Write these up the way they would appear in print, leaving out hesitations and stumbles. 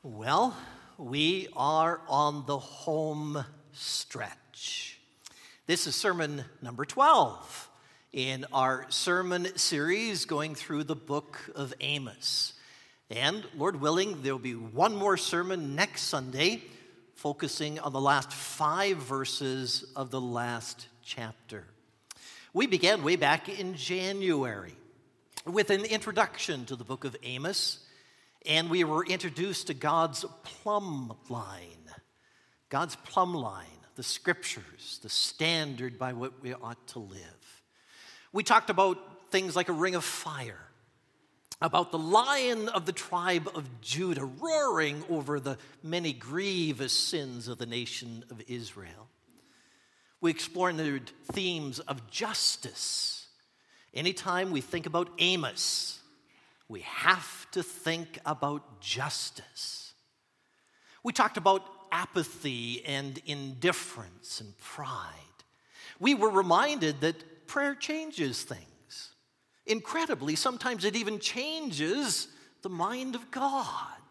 Well, we are on the home stretch. This is sermon number 12 in our sermon series going through the book of Amos. And Lord willing, there will be one more sermon next Sunday focusing on the last 5 verses of the last chapter. We began way back in January with an introduction to the book of Amos. And we were introduced to God's plumb line. God's plumb line, the scriptures, the standard by what we ought to live. We talked about things like a ring of fire, about the lion of the tribe of Judah roaring over the many grievous sins of the nation of Israel. We explored the themes of justice. Anytime we think about Amos, we have to think about justice. We talked about apathy and indifference and pride. We were reminded that prayer changes things. Incredibly, sometimes it even changes the mind of God.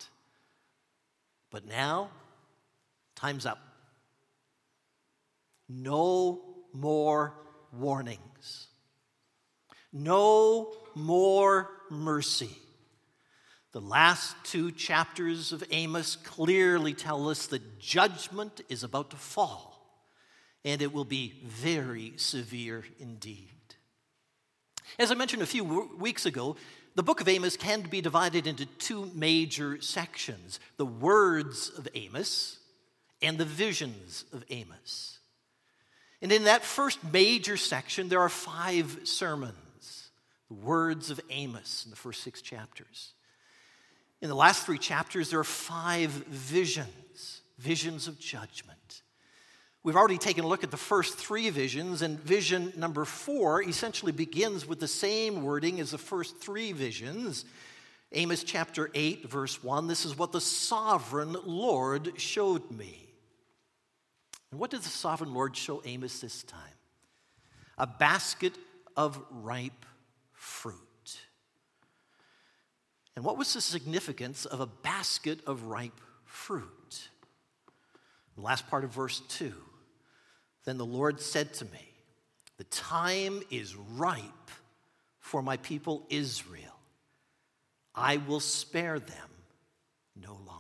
But now, time's up. No more warnings. No more mercy. The last 2 chapters of Amos clearly tell us that judgment is about to fall, and it will be very severe indeed. As I mentioned a few weeks ago, the book of Amos can be divided into 2 major sections: the words of Amos and the visions of Amos. And in that first major section, there are 5 sermons. The words of Amos in the first 6 chapters. In the last 3 chapters, there are 5 visions of judgment. We've already taken a look at the first 3 visions, and vision number 4 essentially begins with the same wording as the first 3 visions. Amos chapter 8, verse 1, this is what the sovereign Lord showed me. And what did the sovereign Lord show Amos this time? A basket of ripe fruit. And what was the significance of a basket of ripe fruit? The last part of verse 2. Then the Lord said to me, the time is ripe for my people Israel. I will spare them no longer.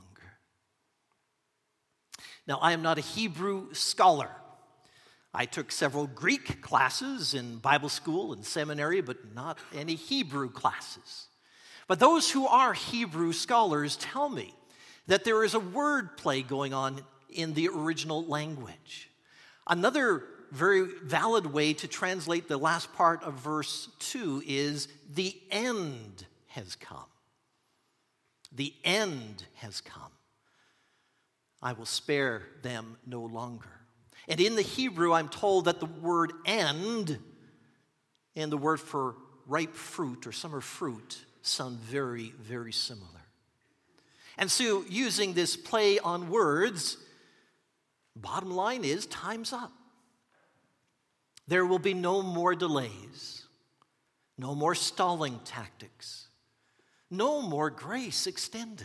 Now, I am not a Hebrew scholar. I took several Greek classes in Bible school and seminary, but not any Hebrew classes. But those who are Hebrew scholars tell me that there is a word play going on in the original language. Another very valid way to translate the last part of verse 2 is the end has come. The end has come. I will spare them no longer. And in the Hebrew, I'm told that the word end and the word for ripe fruit or summer fruit sound very, very similar. And so using this play on words, bottom line is time's up. There will be no more delays, no more stalling tactics, no more grace extended.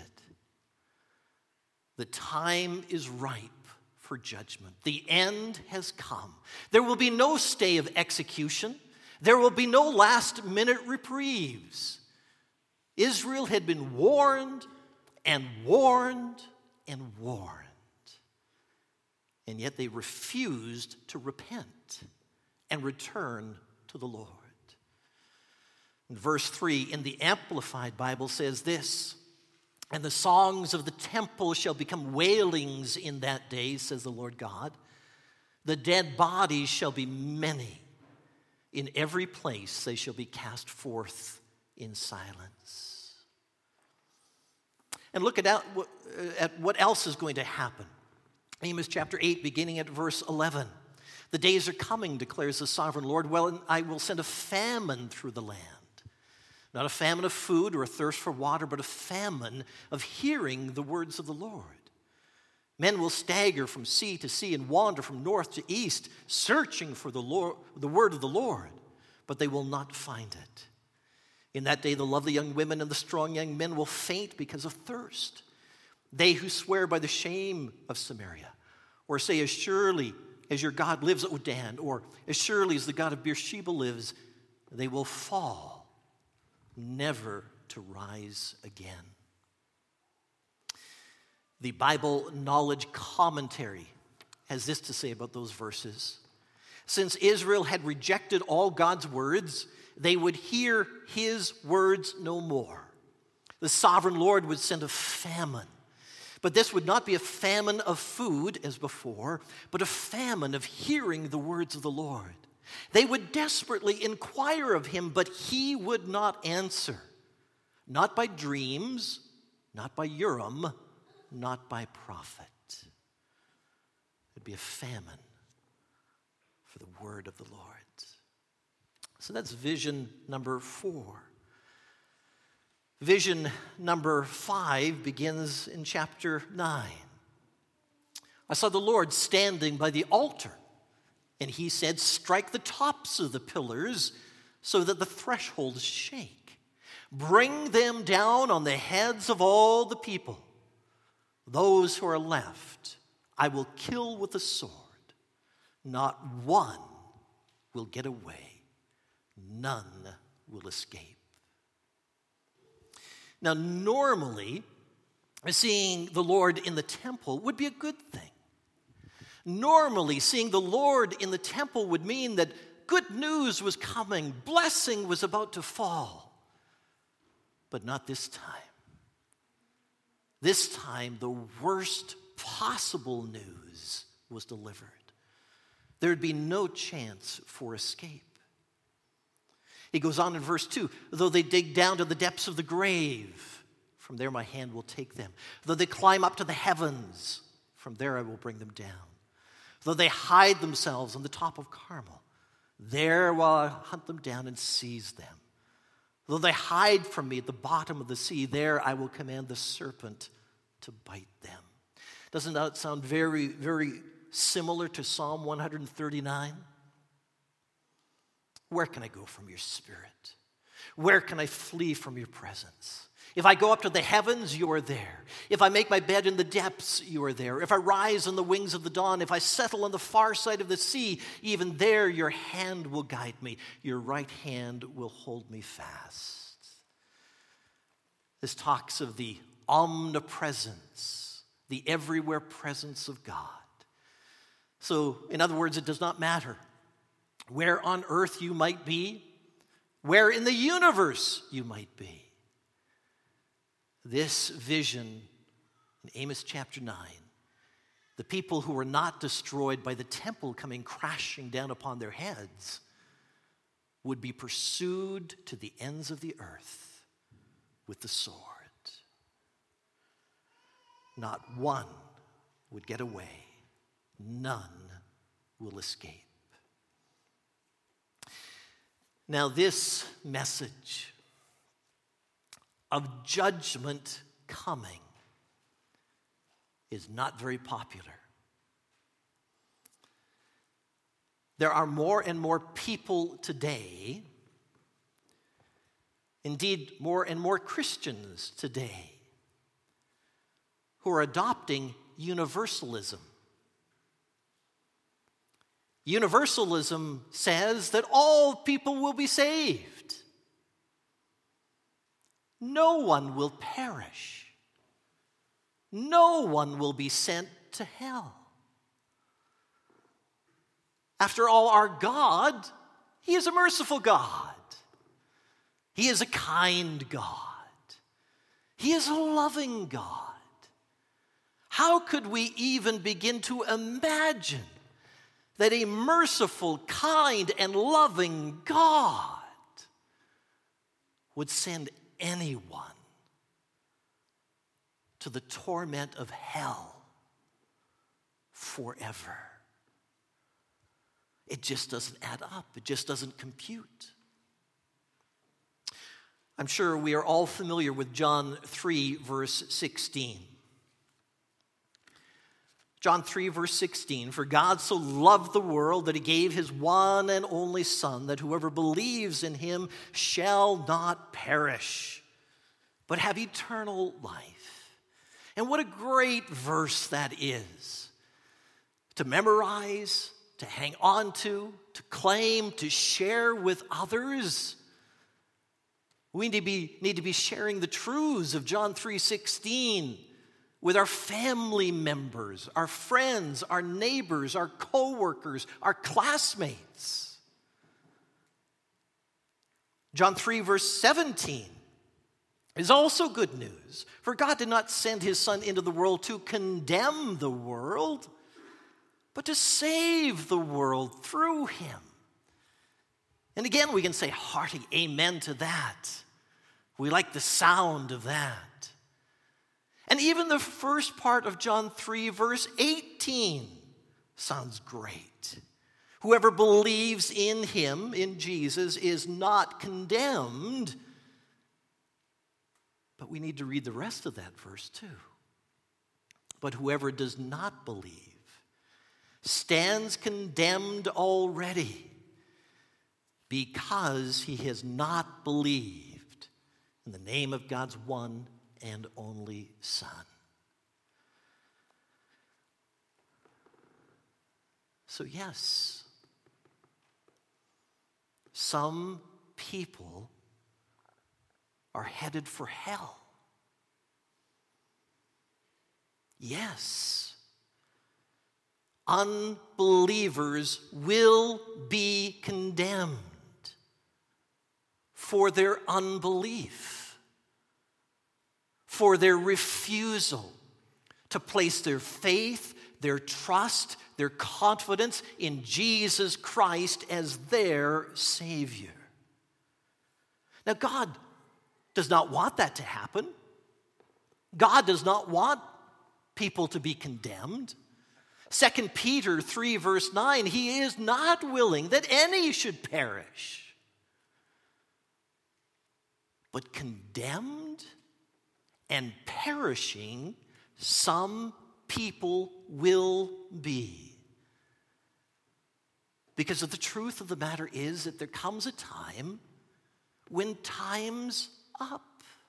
The time is ripe for judgment. The end has come. There will be no stay of execution. There will be no last-minute reprieves. Israel had been warned and warned and warned. And yet they refused to repent and return to the Lord. In verse 3 in the Amplified Bible says this, and the songs of the temple shall become wailings in that day, says the Lord God. The dead bodies shall be many. In every place they shall be cast forth in silence. And look at what else is going to happen. Amos chapter 8, beginning at verse 11. The days are coming, declares the sovereign Lord. Well, and I will send a famine through the land. Not a famine of food or a thirst for water, but a famine of hearing the words of the Lord. Men will stagger from sea to sea and wander from north to east, searching for the word of the Lord, but they will not find it. In that day, the lovely young women and the strong young men will faint because of thirst. They who swear by the shame of Samaria, or say, as surely as your God lives, O Dan, or as surely as the God of Beersheba lives, they will fall, never to rise again. The Bible Knowledge Commentary has this to say about those verses. Since Israel had rejected all God's words, they would hear his words no more. The sovereign Lord would send a famine. But this would not be a famine of food as before, but a famine of hearing the words of the Lord. They would desperately inquire of him, but he would not answer. Not by dreams, not by Urim, not by prophet. It'd be a famine for the word of the Lord. So that's vision number 4. Vision number 5 begins in chapter 9. I saw the Lord standing by the altar, and he said, strike the tops of the pillars so that the thresholds shake. Bring them down on the heads of all the people. Those who are left, I will kill with the sword. Not one will get away. None will escape. Now, normally, seeing the Lord in the temple would be a good thing. Normally, seeing the Lord in the temple would mean that good news was coming, blessing was about to fall. But not this time. This time, the worst possible news was delivered. There would be no chance for escape. He goes on in verse 2, though they dig down to the depths of the grave, from there my hand will take them. Though they climb up to the heavens, from there I will bring them down. Though they hide themselves on the top of Carmel, there will I hunt them down and seize them. Though they hide from me at the bottom of the sea, there I will command the serpent to bite them. Doesn't that sound very, very similar to Psalm 139? Where can I go from your spirit? Where can I flee from your presence? If I go up to the heavens, you are there. If I make my bed in the depths, you are there. If I rise on the wings of the dawn, if I settle on the far side of the sea, even there your hand will guide me. Your right hand will hold me fast. This talks of the omnipresence, the everywhere presence of God. So, in other words, it does not matter where on earth you might be, where in the universe you might be. This vision in Amos chapter 9, the people who were not destroyed by the temple coming crashing down upon their heads would be pursued to the ends of the earth with the sword. Not one would get away. None will escape. Now, this message of judgment coming is not very popular. There are more and more people today, indeed more and more Christians today, who are adopting universalism. Universalism says that all people will be saved. No one will perish. No one will be sent to hell. After all, our God, He is a merciful God. He is a kind God. He is a loving God. How could we even begin to imagine that a merciful, kind, and loving God would send anyone to the torment of hell forever? It just doesn't add up. It just doesn't compute. I'm sure we are all familiar with John 3, verse 16. John 3, verse 16, for God so loved the world that he gave his one and only Son, that whoever believes in him shall not perish, but have eternal life. And what a great verse that is to memorize, to hang on to claim, to share with others. We need to be sharing the truths of John 3:16 with our family members, our friends, our neighbors, our co-workers, our classmates. John 3 verse 17 is also good news. For God did not send his Son into the world to condemn the world, but to save the world through him. And again, we can say hearty amen to that. We like the sound of that. And even the first part of John 3, verse 18, sounds great. Whoever believes in him, in Jesus, is not condemned. But we need to read the rest of that verse too. But whoever does not believe stands condemned already, because he has not believed in the name of God's one and only Son. So yes, some people are headed for hell. Yes, unbelievers will be condemned for their unbelief, for their refusal to place their faith, their trust, their confidence in Jesus Christ as their Savior. Now, God does not want that to happen. God does not want people to be condemned. 2 Peter 3, verse 9, he is not willing that any should perish, but condemned and perishing some people will be. Because the truth of the matter is that there comes a time when time's up.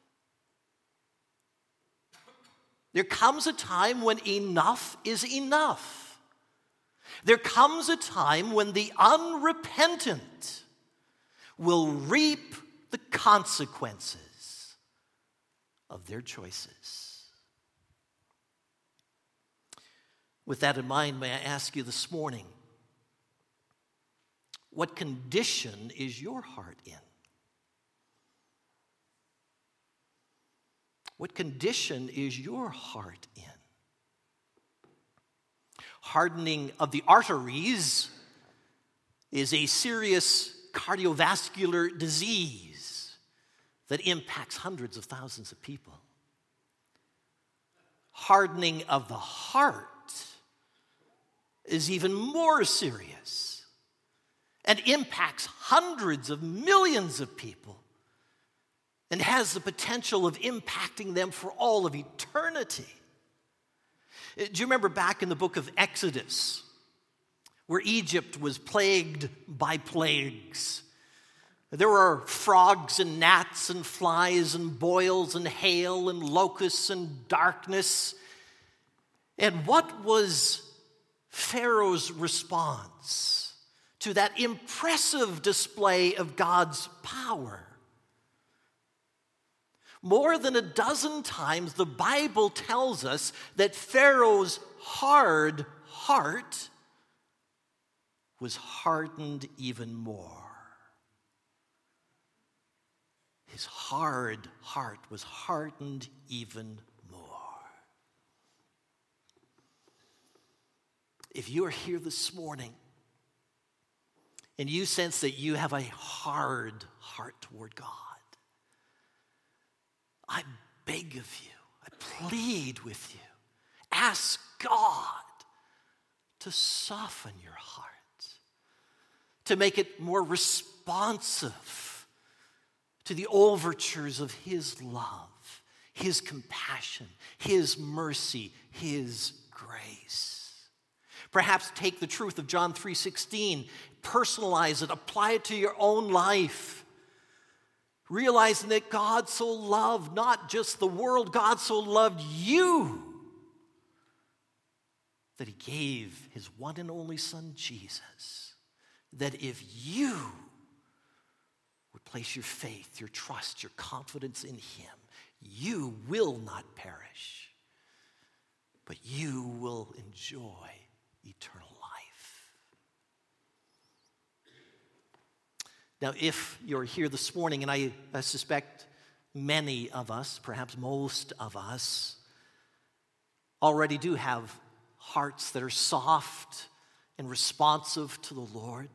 There comes a time when enough is enough. There comes a time when the unrepentant will reap the consequences of their choices. With that in mind, may I ask you this morning, what condition is your heart in? What condition is your heart in? Hardening of the arteries is a serious cardiovascular disease that impacts hundreds of thousands of people. Hardening of the heart is even more serious and impacts hundreds of millions of people and has the potential of impacting them for all of eternity. Do you remember back in the book of Exodus, where Egypt was plagued by plagues? There were frogs and gnats and flies and boils and hail and locusts and darkness. And what was Pharaoh's response to that impressive display of God's power? More than a dozen times, the Bible tells us that Pharaoh's hard heart was hardened even more. His hard heart was hardened even more. If you are here this morning and you sense that you have a hard heart toward God, I beg of you, I plead with you, ask God to soften your heart, to make it more responsive to the overtures of his love, his compassion, his mercy, his grace. Perhaps take the truth of John 3:16, personalize it, apply it to your own life. realizing that God so loved not just the world, God so loved you that he gave his one and only Son, Jesus, that if you would place your faith, your trust, your confidence in him, you will not perish, but you will enjoy eternal life. Now, if you're here this morning, and I suspect many of us, perhaps most of us, already do have hearts that are soft and responsive to the Lord,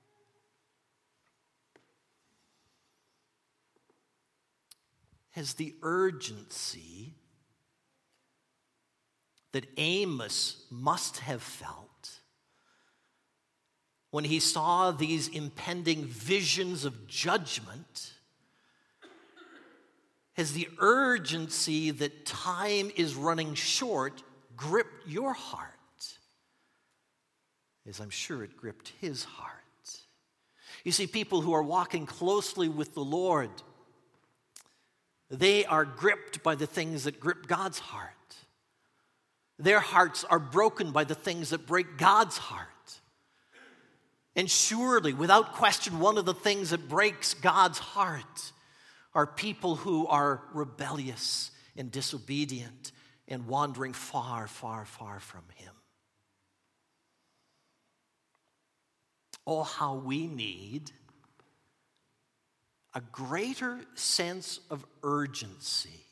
has the urgency that Amos must have felt when he saw these impending visions of judgment, has the urgency that time is running short gripped your heart, as I'm sure it gripped his heart? You see, people who are walking closely with the Lord, they are gripped by the things that grip God's heart. Their hearts are broken by the things that break God's heart. And surely, without question, one of the things that breaks God's heart are people who are rebellious and disobedient and wandering far, far, far from him. Oh, how we need a greater sense of urgency.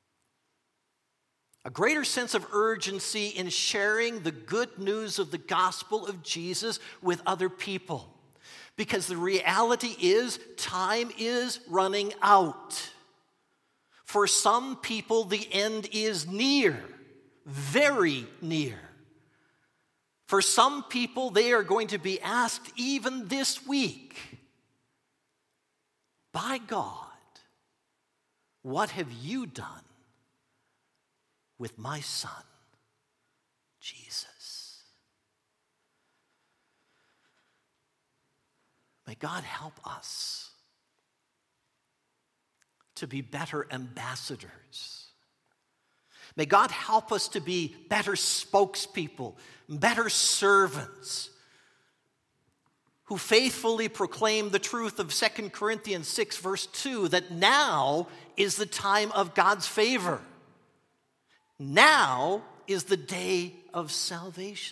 A greater sense of urgency in sharing the good news of the gospel of Jesus with other people. Because the reality is, time is running out. For some people, the end is near, very near. For some people, they are going to be asked even this week, by God, what have you done with my Son, Jesus? May God help us to be better ambassadors. May God help us to be better spokespeople, better servants, who faithfully proclaim the truth of 2 Corinthians 6, verse 2, that now is the time of God's favor. Now is the day of salvation.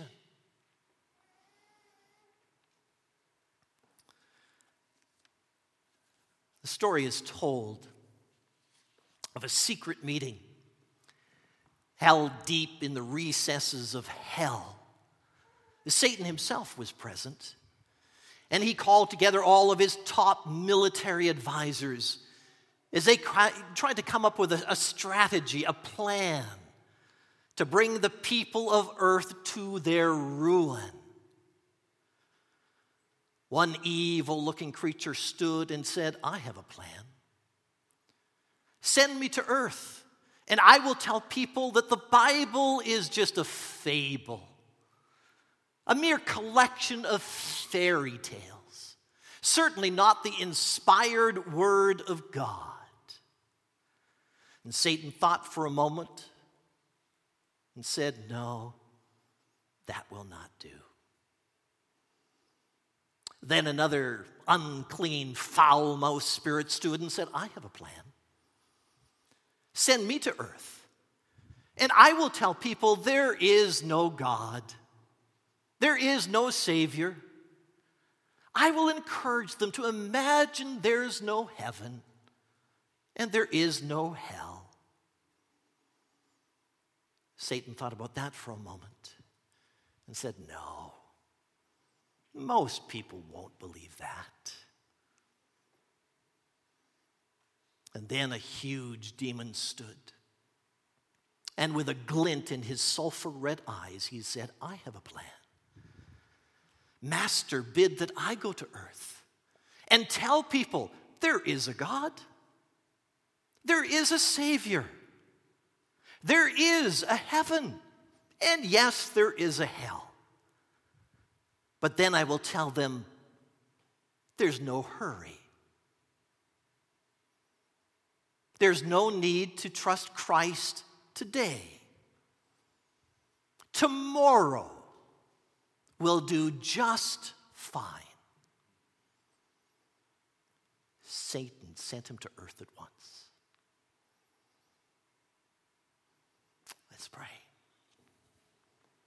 The story is told of a secret meeting held deep in the recesses of hell. Satan himself was present, and he called together all of his top military advisors as they tried to come up with a strategy, a plan to bring the people of earth to their ruin. One evil-looking creature stood and said, "I have a plan. Send me to earth, and I will tell people that the Bible is just a fable, a mere collection of fairy tales, certainly not the inspired word of God." And Satan thought for a moment and said, "No, that will not do." Then another unclean, foul-mouthed spirit stood and said, "I have a plan. Send me to earth, and I will tell people there is no God. There is no Savior. I will encourage them to imagine there's no heaven and there is no hell." Satan thought about that for a moment and said, "No, most people won't believe that." And then a huge demon stood, and with a glint in his sulfur-red eyes, he said, "I have a plan. Master, bid that I go to earth and tell people there is a God, there is a Savior, there is a heaven, and yes, there is a hell. But then I will tell them there's no hurry. There's no need to trust Christ today. Tomorrow will do just fine. Satan sent him to earth at once. Let's pray.